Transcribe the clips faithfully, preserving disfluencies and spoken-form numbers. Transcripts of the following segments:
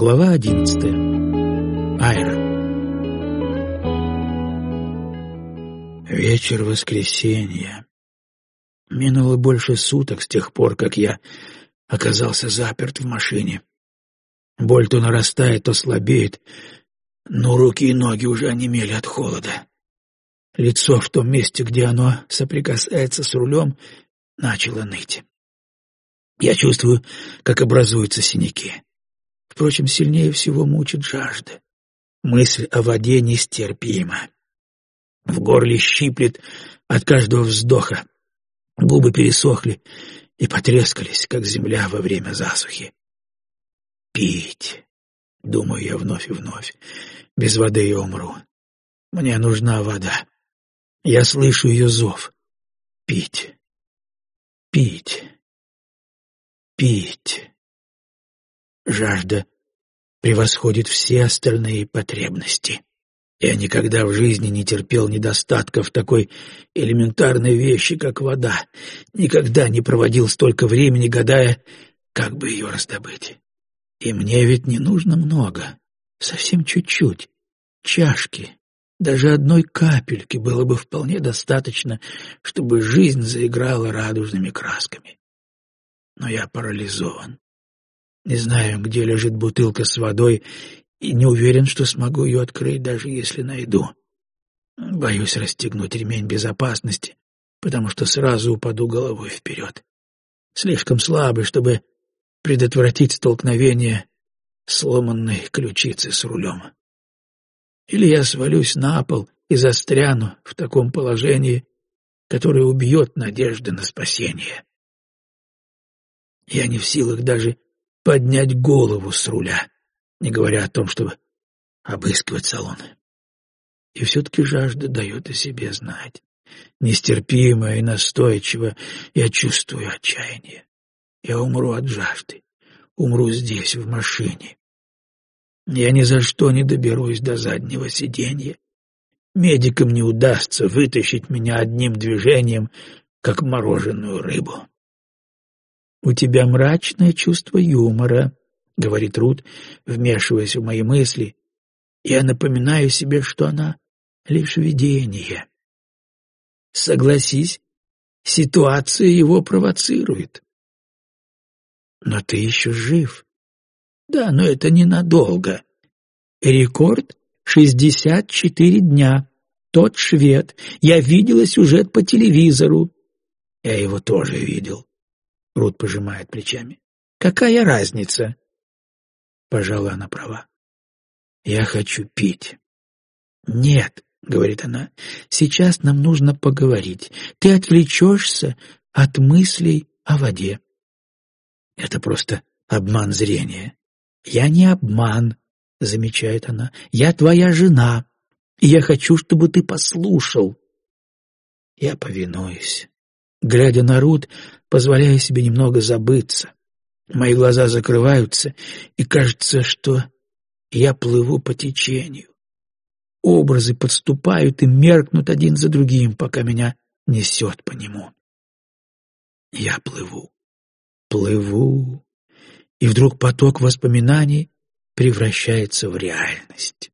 Глава одиннадцатая. Айра. Вечер воскресенья. Минуло больше суток с тех пор, как я оказался заперт в машине. Боль то нарастает, то слабеет, но руки и ноги уже онемели от холода. Лицо в том месте, где оно соприкасается с рулем, начало ныть. Я чувствую, как образуются синяки. Впрочем, сильнее всего мучит жажда. Мысль о воде нестерпима. В горле щиплет от каждого вздоха. Губы пересохли и потрескались, как земля во время засухи. Пить, думаю я вновь и вновь. Без воды я умру. Мне нужна вода. Я слышу ее зов. Пить, пить, пить. Жажда превосходит все остальные потребности. Я никогда в жизни не терпел недостатков такой элементарной вещи, как вода. Никогда не проводил столько времени, гадая, как бы ее раздобыть. И мне ведь не нужно много, совсем чуть-чуть, чашки. Даже одной капельки было бы вполне достаточно, чтобы жизнь заиграла радужными красками. Но я парализован. Не знаю, где лежит бутылка с водой, и не уверен, что смогу ее открыть, даже если найду. Боюсь расстегнуть ремень безопасности, потому что сразу упаду головой вперед. Слишком слабый, чтобы предотвратить столкновение сломанной ключицы с рулем. Или я свалюсь на пол и застряну в таком положении, которое убьет надежды на спасение. Я не в силах даже поднять голову с руля, не говоря о том, чтобы обыскивать салон. И все-таки жажда дает о себе знать. Нестерпимо и настойчиво я чувствую отчаяние. Я умру от жажды, умру здесь, в машине. Я ни за что не доберусь до заднего сиденья. Медикам не удастся вытащить меня одним движением, как мороженую рыбу. «У тебя мрачное чувство юмора», — говорит Рут, вмешиваясь в мои мысли. Я напоминаю себе, что она лишь видение. Согласись, ситуация его провоцирует. Но ты еще жив. Да, но это ненадолго. Рекорд — шестьдесят четыре дня. Тот швед. Я видела сюжет по телевизору. Я его тоже видел. Рут пожимает плечами. Какая разница? Пожалуй, она права. Я хочу пить. Нет, говорит она, сейчас нам нужно поговорить. Ты отвлечешься от мыслей о воде. Это просто обман зрения. Я не обман, замечает она. Я твоя жена, и я хочу, чтобы ты послушал. Я повинуюсь. Глядя на Рут, позволяя себе немного забыться. Мои глаза закрываются, и кажется, что я плыву по течению. Образы подступают и меркнут один за другим, пока меня несет по нему. Я плыву, плыву, и вдруг поток воспоминаний превращается в реальность.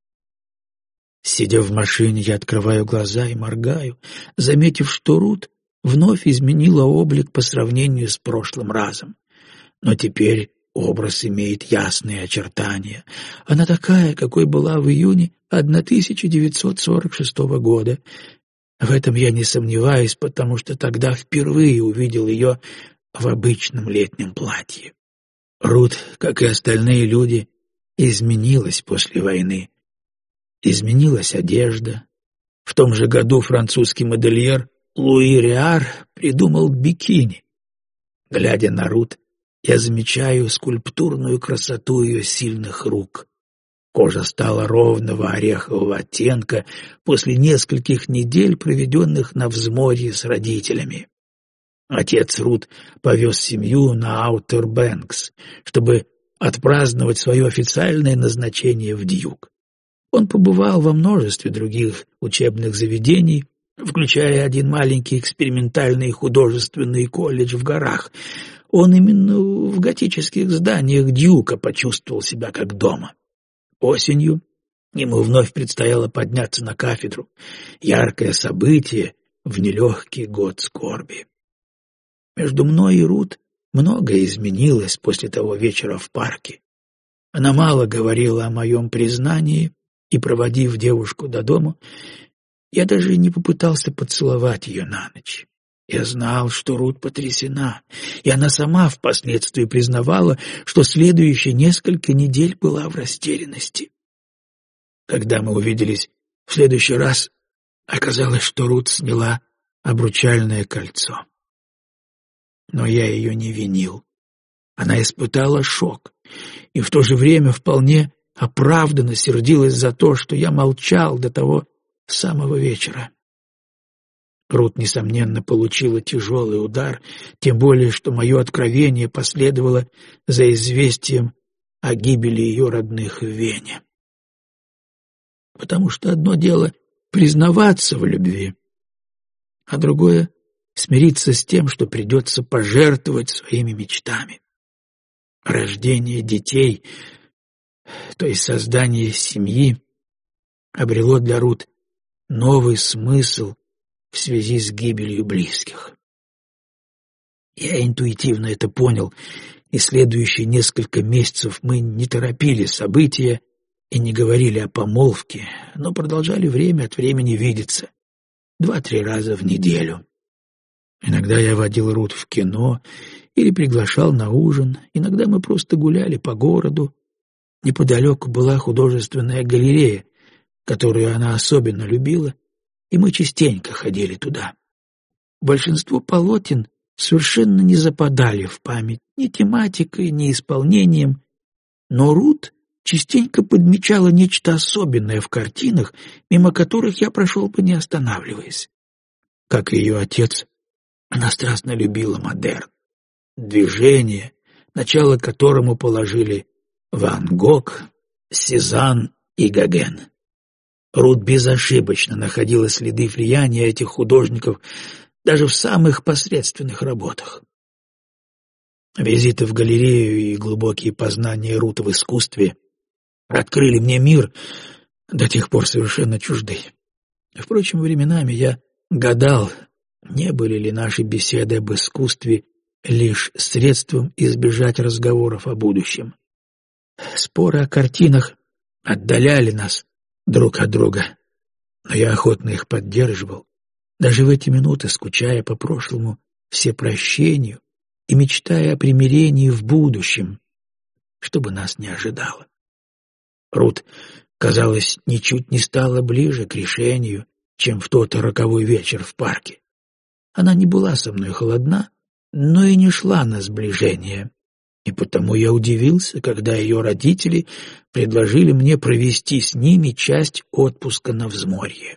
Сидя в машине, я открываю глаза и моргаю, заметив, что Рут вновь изменила облик по сравнению с прошлым разом. Но теперь образ имеет ясные очертания. Она такая, какой была в июне тысяча девятьсот сорок шестого года. В этом я не сомневаюсь, потому что тогда впервые увидел ее в обычном летнем платье. Рут, как и остальные люди, изменилась после войны. Изменилась одежда. В том же году французский модельер Луи Риар придумал бикини. Глядя на Рут, я замечаю скульптурную красоту ее сильных рук. Кожа стала ровного орехового оттенка после нескольких недель, проведенных на взморье с родителями. Отец Рут повез семью на Аутер-Бэнкс, чтобы отпраздновать свое официальное назначение в Дьюк. Он побывал во множестве других учебных заведений, включая один маленький экспериментальный художественный колледж в горах. он именно в готических зданиях Дьюка почувствовал себя как дома. Осенью ему вновь предстояло подняться на кафедру. Яркое событие в нелегкий год скорби. Между мной и Рут многое изменилось после того вечера в парке. Она мало говорила о моем признании, и, проводив девушку до дома, я даже не попытался поцеловать ее на ночь. Я знал, что Рут потрясена, и она сама впоследствии признавала, что следующие несколько недель была в растерянности. Когда мы увиделись в следующий раз, оказалось, что Рут сняла обручальное кольцо. Но я ее не винил. Она испытала шок, и в то же время вполне оправданно сердилась за то, что я молчал до того самого вечера. Рут, несомненно, получила тяжелый удар, тем более, что мое откровение последовало за известием о гибели ее родных в Вене. Потому что одно дело признаваться в любви, а другое — смириться с тем, что придется пожертвовать своими мечтами. Рождение детей, то есть создание семьи, обрело для Рут новый смысл в связи с гибелью близких. Я интуитивно это понял, и следующие несколько месяцев мы не торопили события и не говорили о помолвке, но продолжали время от времени видеться два-три раза в неделю. Иногда я водил Рут в кино или приглашал на ужин, иногда мы просто гуляли по городу. Неподалеку была художественная галерея, которую она особенно любила, и мы частенько ходили туда. Большинство полотен совершенно не западали в память ни тематикой, ни исполнением, но Рут частенько подмечала нечто особенное в картинах, мимо которых я прошел бы не останавливаясь. Как и ее отец, она страстно любила модерн, движение, начало которому положили Ван Гог, Сезанн и Гоген. Рут безошибочно находила следы влияния этих художников даже в самых посредственных работах. Визиты в галерею и глубокие познания Рут в искусстве открыли мне мир, до тех пор совершенно чуждый. Впрочем, временами я гадал, не были ли наши беседы об искусстве лишь средством избежать разговоров о будущем. Споры о картинах отдаляли нас друг от друга, но я охотно их поддерживал, даже в эти минуты скучая по прошлому всепрощению и мечтая о примирении в будущем, чтобы нас не ожидало. Рут, казалось, ничуть не стала ближе к решению, чем в тот роковой вечер в парке. Она не была со мной холодна, но и не шла на сближение, и потому я удивился, когда ее родители предложили мне провести с ними часть отпуска на взморье.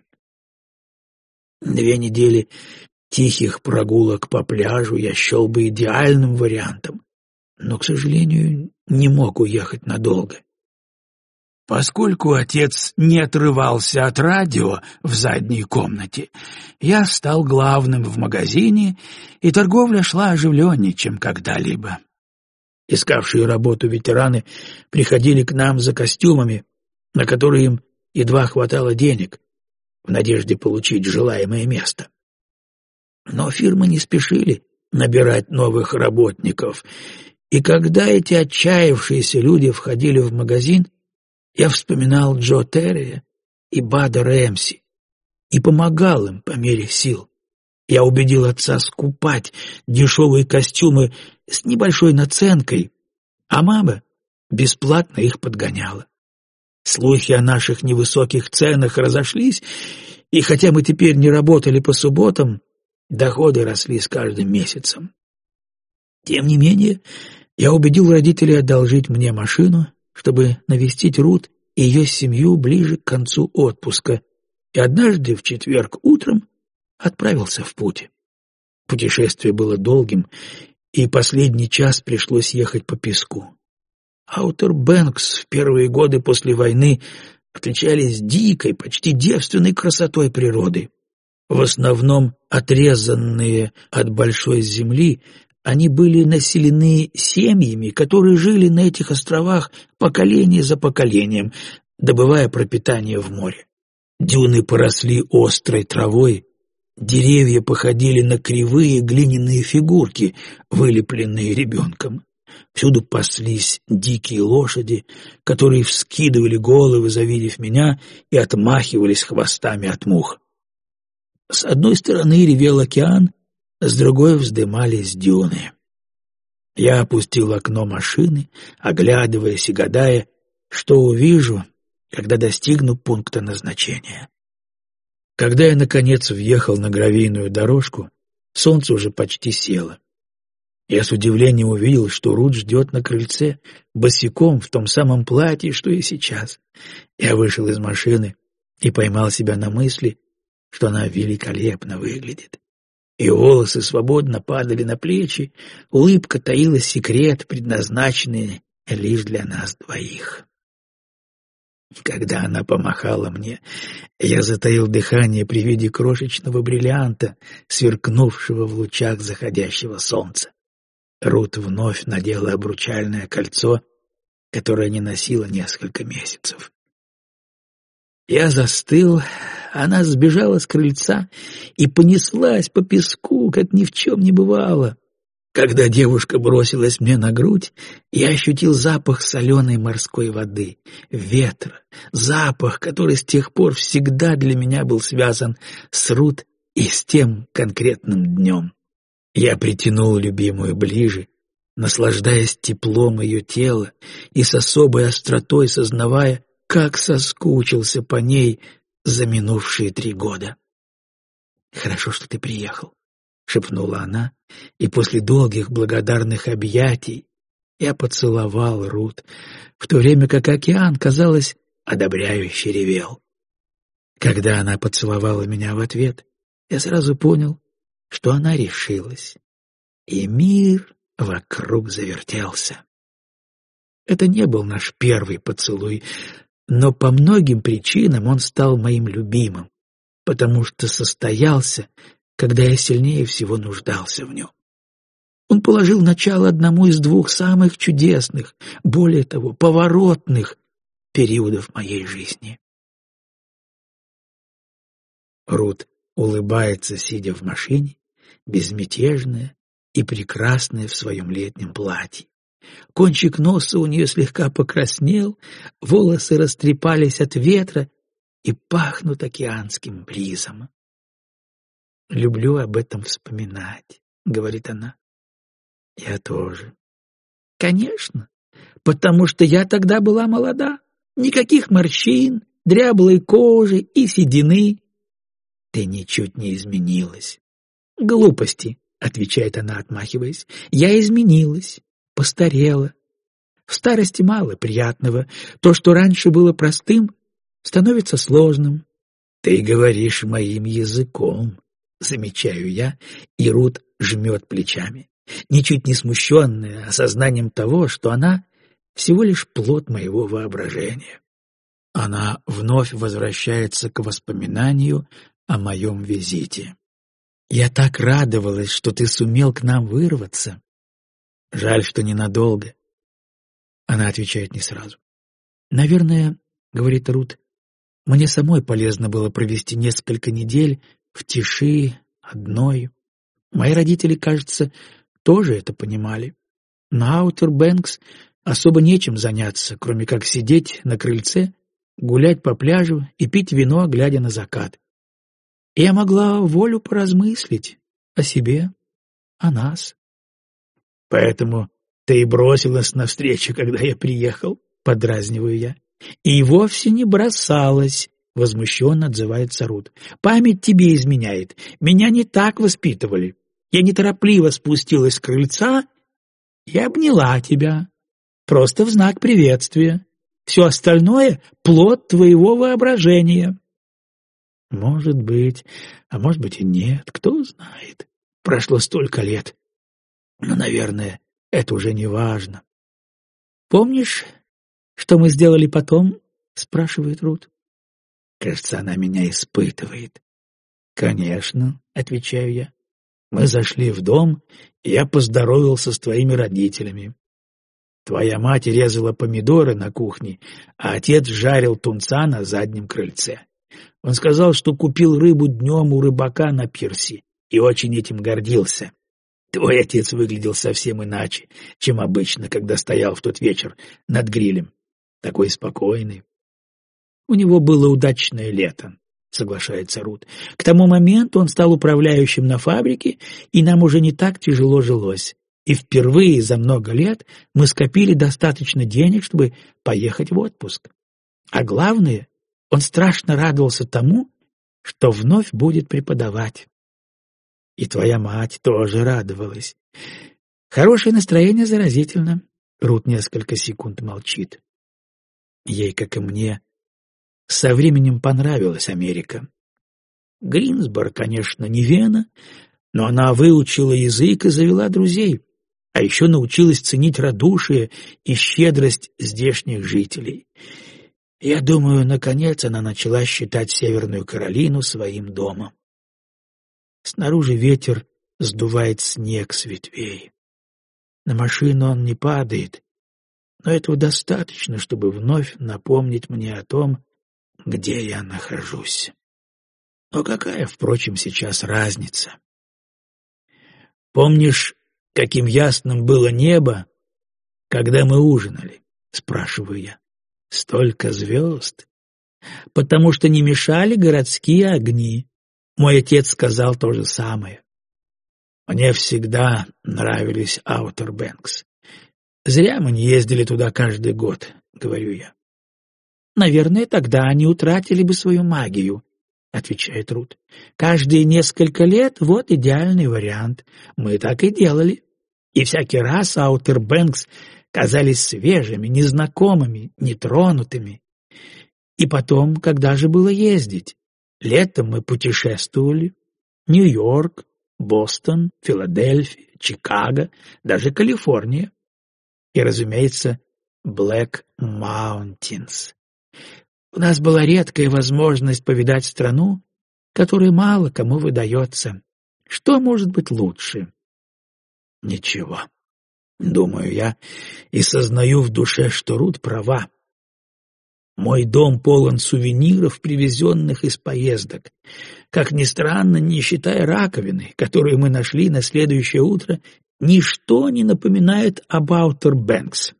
Две недели тихих прогулок по пляжу я счел бы идеальным вариантом, но, к сожалению, не мог уехать надолго. Поскольку отец не отрывался от радио в задней комнате, я стал главным в магазине, и торговля шла оживленнее, чем когда-либо. Искавшие работу ветераны приходили к нам за костюмами, на которые им едва хватало денег, в надежде получить желаемое место. Но фирмы не спешили набирать новых работников, и когда эти отчаявшиеся люди входили в магазин, я вспоминал Джо Террия и Бада Рэмси и помогал им по мере сил. Я убедил отца скупать дешевые костюмы с небольшой наценкой, а мама бесплатно их подгоняла. Слухи о наших невысоких ценах разошлись, и хотя мы теперь не работали по субботам, доходы росли с каждым месяцем. Тем не менее, я убедил родителей одолжить мне машину, чтобы навестить Рут и ее семью ближе к концу отпуска, и однажды в четверг утром отправился в путь. Путешествие было долгим, и последний час пришлось ехать по песку. Аутер-Бэнкс в первые годы после войны отличались дикой, почти девственной красотой природы. В основном отрезанные от большой земли, Они были населены семьями, которые жили на этих островах поколение за поколением, добывая пропитание в море. Дюны поросли острой травой, деревья походили на кривые глиняные фигурки, вылепленные ребенком. Всюду паслись дикие лошади, которые вскидывали головы, завидев меня, и отмахивались хвостами от мух. С одной стороны ревел океан, с другой вздымались дюны. Я опустил окно машины, оглядываясь и гадая, что увижу, когда достигну пункта назначения. Когда я, наконец, въехал на гравийную дорожку, солнце уже почти село. Я с удивлением увидел, что Рут ждет на крыльце, босиком, в том самом платье, что и сейчас. Я вышел из машины и поймал себя на мысли, что она великолепно выглядит. Ее волосы свободно падали на плечи, улыбка таила секрет, предназначенный лишь для нас двоих. Когда она помахала мне, я затаил дыхание при виде крошечного бриллианта, сверкнувшего в лучах заходящего солнца. Рут вновь надела обручальное кольцо, которое не носила несколько месяцев. Я застыл, она сбежала с крыльца и понеслась по песку, как ни в чем не бывало. Когда девушка бросилась мне на грудь, я ощутил запах соленой морской воды, ветра, запах, который с тех пор всегда для меня был связан с Рут и с тем конкретным днем. Я притянул любимую ближе, наслаждаясь теплом ее тела и с особой остротой сознавая, как соскучился по ней за минувшие три года. «Хорошо, что ты приехал», — шепнула она, и после долгих благодарных объятий я поцеловал Рут, в то время как океан, казалось, одобряюще ревел. Когда она поцеловала меня в ответ, я сразу понял, что она решилась, и мир вокруг завертелся. Это не был наш первый поцелуй, но по многим причинам он стал моим любимым, потому что состоялся, когда я сильнее всего нуждался в нем. Он положил начало одному из двух самых чудесных, более того, поворотных периодов моей жизни. Рут улыбается, сидя в машине, безмятежная и прекрасная в своем летнем платье. Кончик носа у нее слегка покраснел, волосы растрепались от ветра и пахнут океанским бризом. «Люблю об этом вспоминать», — говорит она. «Я тоже». «Конечно, потому что я тогда была молода. Никаких морщин, дряблой кожи и седины. Ты ничуть не изменилась». «Глупости», — отвечает она, отмахиваясь. «Я изменилась, постарела. В старости мало приятного. То, что раньше было простым, становится сложным». «Ты говоришь моим языком», — замечаю я, и Рут жмет плечами, ничуть не смущенная осознанием того, что она всего лишь плод моего воображения. Она вновь возвращается к воспоминанию о моем визите. «Я так радовалась, что ты сумел к нам вырваться. Жаль, что ненадолго». Она отвечает не сразу. «Наверное, — говорит Рут, — мне самой полезно было провести несколько недель в тиши, одной. Мои родители, кажется, тоже это понимали. На Аутер-Бэнкс особо нечем заняться, кроме как сидеть на крыльце, гулять по пляжу и пить вино, глядя на закат. И я могла волю поразмыслить о себе, о нас». «Поэтому ты и бросилась навстречу, когда я приехал», — подразниваю я. «И вовсе не бросалась», — возмущенно отзывается Рут. «Память тебе изменяет. Меня не так воспитывали. Я неторопливо спустилась с крыльца и обняла тебя. Просто в знак приветствия. Все остальное — плод твоего воображения». «Может быть, а может быть и нет, кто знает. Прошло столько лет. Но, наверное, это уже не важно». «Помнишь, что мы сделали потом?» — спрашивает Рут. Кажется, она меня испытывает. «Конечно», — отвечаю я. Мы зашли в дом, и я поздоровался с твоими родителями. Твоя мать резала помидоры на кухне, а отец жарил тунца на заднем крыльце. Он сказал, что купил рыбу днем у рыбака на пирсе и очень этим гордился. Твой отец выглядел совсем иначе, чем обычно, когда стоял в тот вечер над грилем. Такой спокойный. У него было удачное лето, соглашается Рут. К тому моменту он стал управляющим на фабрике, и нам уже не так тяжело жилось. И впервые за много лет мы скопили достаточно денег, чтобы поехать в отпуск. А главное, он страшно радовался тому, что вновь будет преподавать. И твоя мать тоже радовалась. Хорошее настроение заразительно. Рут несколько секунд молчит. Ей, как и мне, со временем понравилась Америка. Гринсборо, конечно, не Вена, но она выучила язык и завела друзей, а еще научилась ценить радушие и щедрость здешних жителей. Я думаю, наконец она начала считать Северную Каролину своим домом. Снаружи ветер сдувает снег с ветвей. На машину он не падает, но этого достаточно, чтобы вновь напомнить мне о том, где я нахожусь. Но какая, впрочем, сейчас разница? Помнишь, каким ясным было небо, когда мы ужинали? Спрашиваю я. Столько звезд. Потому что не мешали городские огни. Мой отец сказал то же самое. Мне всегда нравились Аутер Бэнкс. Зря мы не ездили туда каждый год, говорю я. Наверное, тогда они утратили бы свою магию, отвечает Рут. Каждые несколько лет — вот идеальный вариант. Мы так и делали. И всякий раз Аутер Бэнкс казались свежими, незнакомыми, нетронутыми. И потом, когда же было ездить? Летом мы путешествовали. Нью-Йорк, Бостон, Филадельфия, Чикаго, даже Калифорния. И, разумеется, Блэк Маунтинс. У нас была редкая возможность повидать страну, которая мало кому выдается. Что может быть лучше? Ничего. Думаю я и сознаю в душе, что Рут права. Мой дом полон сувениров, привезенных из поездок. Как ни странно, не считая раковины, которую мы нашли на следующее утро, ничто не напоминает об Аутер Бэнкс.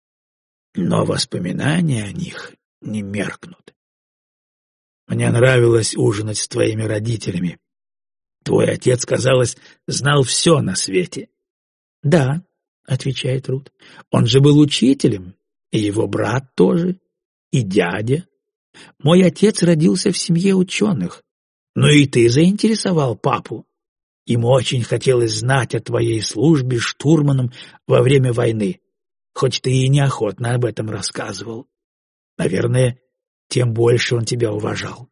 Но воспоминания о них не меркнут. Мне нравилось ужинать с твоими родителями. Твой отец, казалось, знал все на свете. — Да, — отвечает Рут, — он же был учителем, и его брат тоже, и дядя. Мой отец родился в семье ученых, но и ты заинтересовал папу. Ему очень хотелось знать о твоей службе штурманом во время войны, хоть ты и неохотно об этом рассказывал. Наверное, тем больше он тебя уважал.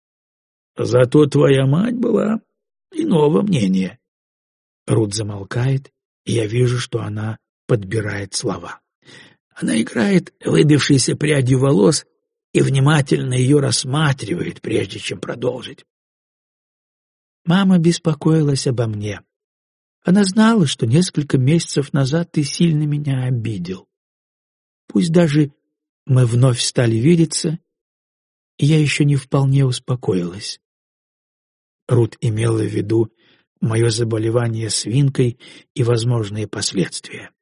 Зато твоя мать была иного мнения. Рут замолкает, и я вижу, что она подбирает слова. Она играет выбившейся прядью волос и внимательно ее рассматривает, прежде чем продолжить. Мама беспокоилась обо мне. Она знала, что несколько месяцев назад ты сильно меня обидел. Пусть даже мы вновь стали видеться, и я еще не вполне успокоилась. Рут имела в виду мое заболевание свинкой и возможные последствия.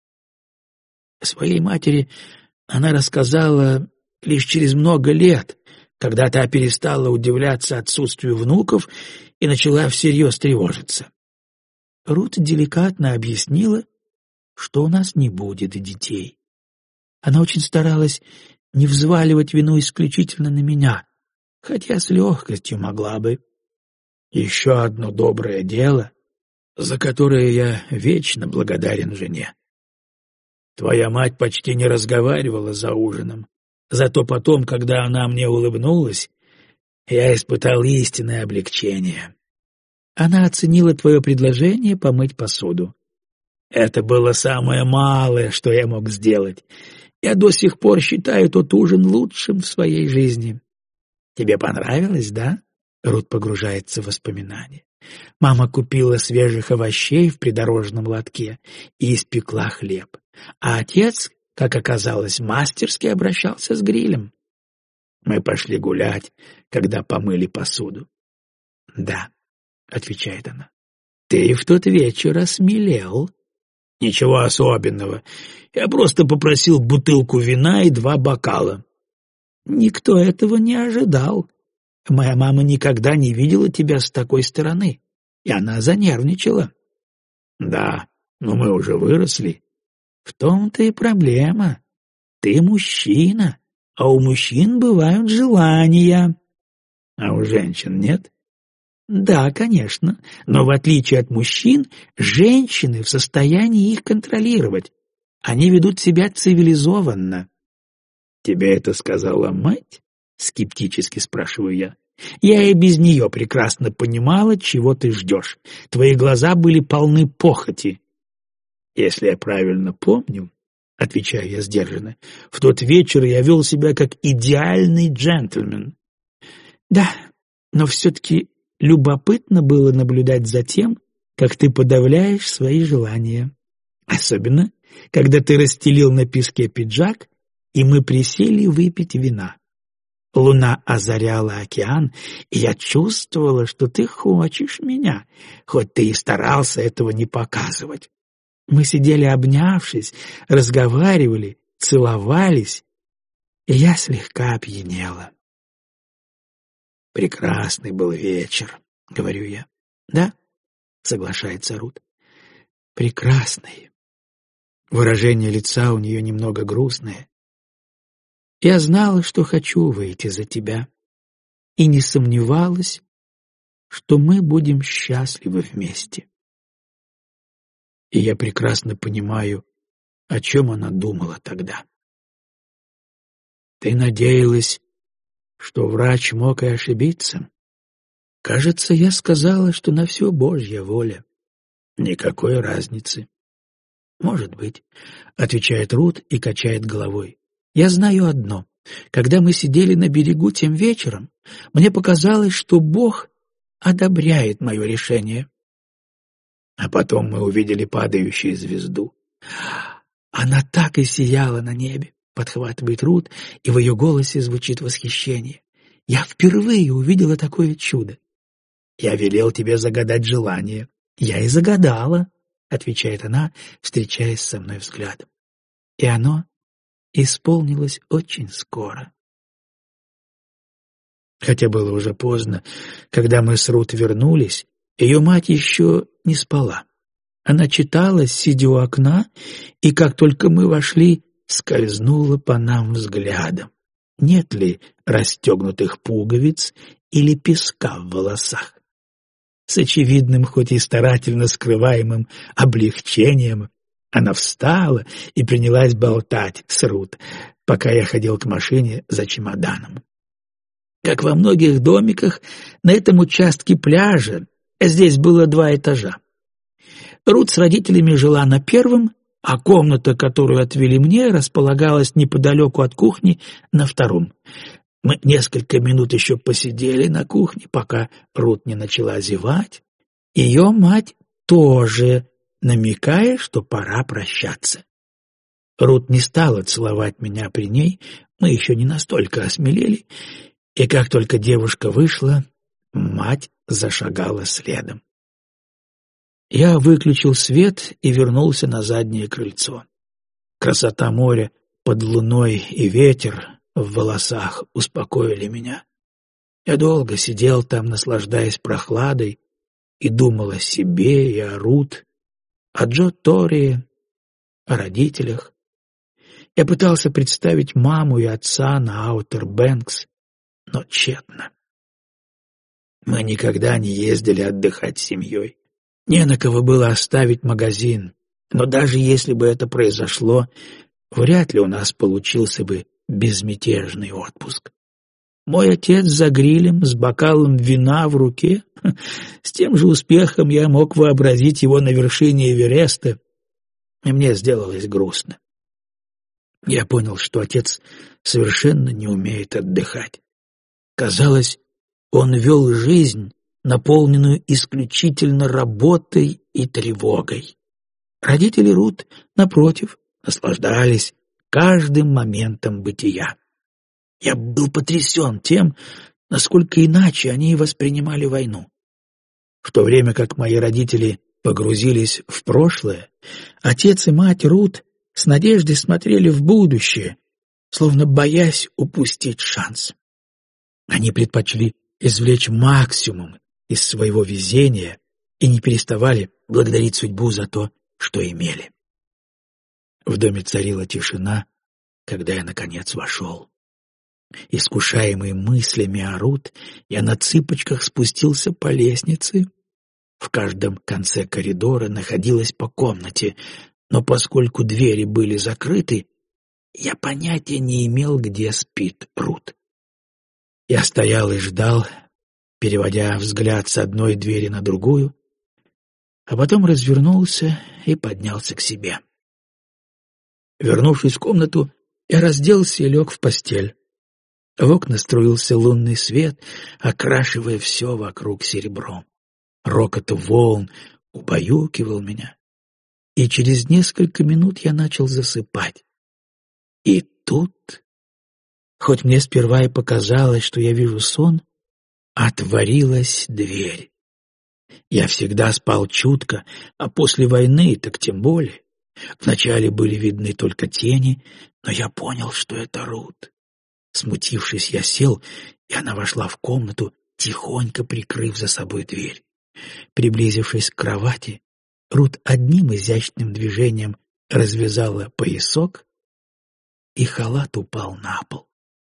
Своей матери она рассказала лишь через много лет, когда та перестала удивляться отсутствию внуков и начала всерьез тревожиться. Рут деликатно объяснила, что у нас не будет детей. Она очень старалась не взваливать вину исключительно на меня, хотя с легкостью могла бы. Еще одно доброе дело, за которое я вечно благодарен жене. Твоя мать почти не разговаривала за ужином, зато потом, когда она мне улыбнулась, я испытал истинное облегчение. Она оценила твое предложение помыть посуду. Это было самое малое, что я мог сделать. Я до сих пор считаю тот ужин лучшим в своей жизни. Тебе понравилось, да? Рут погружается в воспоминания. Мама купила свежих овощей в придорожном лотке и испекла хлеб. А отец, как оказалось, мастерски обращался с грилем. Мы пошли гулять, когда помыли посуду. — Да, — отвечает она, — ты в тот вечер осмелел. — Ничего особенного. Я просто попросил бутылку вина и два бокала. — Никто этого не ожидал. Моя мама никогда не видела тебя с такой стороны, и она занервничала. — Да, но мы уже выросли. — В том-то и проблема. Ты мужчина, а у мужчин бывают желания. — А у женщин нет? — Да, конечно, но в отличие от мужчин, женщины в состоянии их контролировать. Они ведут себя цивилизованно. — Тебе это сказала мать? — скептически спрашиваю я. — Я и без нее прекрасно понимала, чего ты ждешь. Твои глаза были полны похоти. — Если я правильно помню, — отвечаю я сдержанно, — в тот вечер я вел себя как идеальный джентльмен. — Да, но все-таки любопытно было наблюдать за тем, как ты подавляешь свои желания. Особенно, когда ты расстелил на песке пиджак, и мы присели выпить вина. Луна озаряла океан, и я чувствовала, что ты хочешь меня, хоть ты и старался этого не показывать. Мы сидели обнявшись, разговаривали, целовались, и я слегка опьянела. «Прекрасный был вечер», — говорю я. «Да», — соглашается Рут, — «прекрасный». Выражение лица у нее немного грустное. Я знала, что хочу выйти за тебя, и не сомневалась, что мы будем счастливы вместе. И я прекрасно понимаю, о чем она думала тогда. Ты надеялась, что врач мог и ошибиться? Кажется, я сказала, что на все Божья воля. Никакой разницы. Может быть, отвечает Рут и качает головой. Я знаю одно. Когда мы сидели на берегу тем вечером, мне показалось, что Бог одобряет мое решение. А потом мы увидели падающую звезду. Она так и сияла на небе, подхватывает Рут, и в ее голосе звучит восхищение. Я впервые увидела такое чудо. Я велел тебе загадать желание. Я и загадала, отвечает она, встречаясь со мной взглядом. И оно исполнилось очень скоро. Хотя было уже поздно, когда мы с Рут вернулись, ее мать еще не спала. Она читала, сидя у окна, и как только мы вошли, скользнула по нам взглядом. Нет ли расстегнутых пуговиц или песка в волосах? С очевидным, хоть и старательно скрываемым облегчением, она встала и принялась болтать с Рут, пока я ходил к машине за чемоданом. Как во многих домиках, на этом участке пляжа здесь было два этажа. Рут с родителями жила на первом, а комната, которую отвели мне, располагалась неподалеку от кухни на втором. Мы несколько минут еще посидели на кухне, пока Рут не начала зевать. Ее мать тоже, намекая, что пора прощаться. Рут не стала целовать меня при ней, мы еще не настолько осмелели, и как только девушка вышла, мать зашагала следом. Я выключил свет и вернулся на заднее крыльцо. Красота моря под луной и ветер в волосах успокоили меня. Я долго сидел там, наслаждаясь прохладой, и думал о себе и о Рут, о Джо Торри, о родителях. Я пытался представить маму и отца на Аутер-Бэнкс, но тщетно. Мы никогда не ездили отдыхать с семьей. Не на кого было оставить магазин, но даже если бы это произошло, вряд ли у нас получился бы безмятежный отпуск. Мой отец за грилем с бокалом вина в руке, с тем же успехом я мог вообразить его на вершине Эвереста, и мне сделалось грустно. Я понял, что отец совершенно не умеет отдыхать. Казалось, он вел жизнь, наполненную исключительно работой и тревогой. Родители Рут, напротив, наслаждались каждым моментом бытия. Я был потрясен тем, насколько иначе они воспринимали войну. В то время как мои родители погрузились в прошлое, отец и мать Рут с надеждой смотрели в будущее, словно боясь упустить шанс. Они предпочли извлечь максимум из своего везения и не переставали благодарить судьбу за то, что имели. В доме царила тишина, когда я, наконец, вошел. Искушаемый мыслями о Рут, я на цыпочках спустился по лестнице. В каждом конце коридора находилась по комнате, но поскольку двери были закрыты, я понятия не имел, где спит Рут. Я стоял и ждал, переводя взгляд с одной двери на другую, а потом развернулся и поднялся к себе. Вернувшись в комнату, я разделся и лег в постель. В окна струился лунный свет, окрашивая все вокруг серебром. Рокот волн убаюкивал меня, и через несколько минут я начал засыпать. И тут, хоть мне сперва и показалось, что я вижу сон, отворилась дверь. Я всегда спал чутко, а после войны так тем более. Вначале были видны только тени, но я понял, что это Рут. Смутившись, я сел, и она вошла в комнату, тихонько прикрыв за собой дверь. Приблизившись к кровати, Рут одним изящным движением развязала поясок, и халат упал на пол.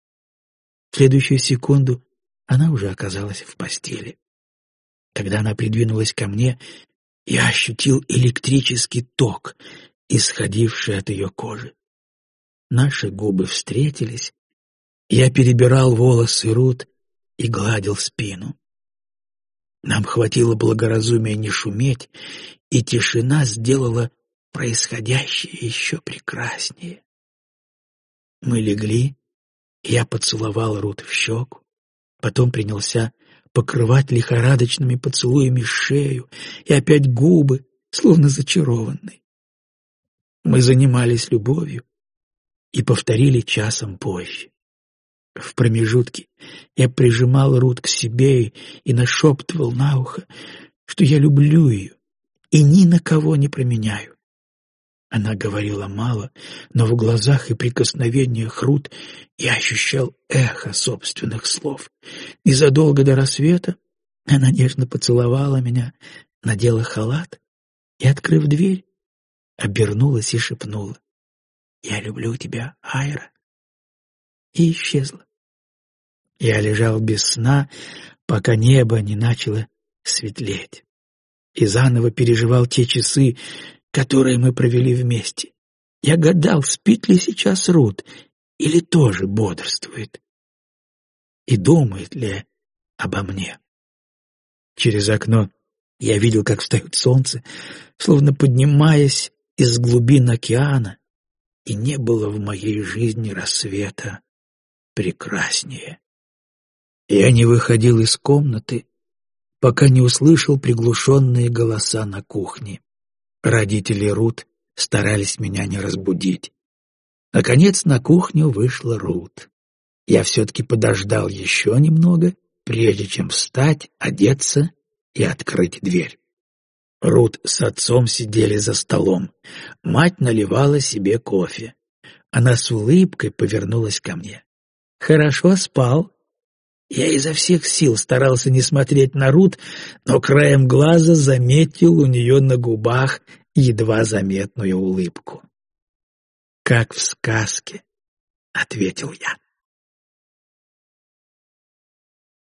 В следующую секунду она уже оказалась в постели. Когда она придвинулась ко мне, я ощутил электрический ток, исходивший от ее кожи. Наши губы встретились, я перебирал волосы Рут и гладил спину. Нам хватило благоразумия не шуметь, и тишина сделала происходящее еще прекраснее. Мы легли, я поцеловал Рут в щеку, потом принялся покрывать лихорадочными поцелуями шею и опять губы, словно зачарованный. Мы занимались любовью и повторили часом позже. В промежутке я прижимал Рут к себе и нашептывал на ухо, что я люблю ее и ни на кого не променяю. Она говорила мало, но в глазах и прикосновениях Рут я ощущал эхо собственных слов. Незадолго до рассвета она нежно поцеловала меня, надела халат и, открыв дверь, обернулась и шепнула: «Я люблю тебя, Айра», и исчезла. Я лежал без сна, пока небо не начало светлеть, и заново переживал те часы, которые мы провели вместе. Я гадал, спит ли сейчас Рут или тоже бодрствует, и думает ли обо мне. Через окно я видел, как встает солнце, словно поднимаясь из глубин океана, и не было в моей жизни рассвета прекраснее. Я не выходил из комнаты, пока не услышал приглушенные голоса на кухне. Родители Рут старались меня не разбудить. Наконец на кухню вышла Рут. Я все-таки подождал еще немного, прежде чем встать, одеться и открыть дверь. Рут с отцом сидели за столом. Мать наливала себе кофе. Она с улыбкой повернулась ко мне. «Хорошо спал?» Я изо всех сил старался не смотреть на Рут, но краем глаза заметил у нее на губах едва заметную улыбку. «Как в сказке», — ответил я.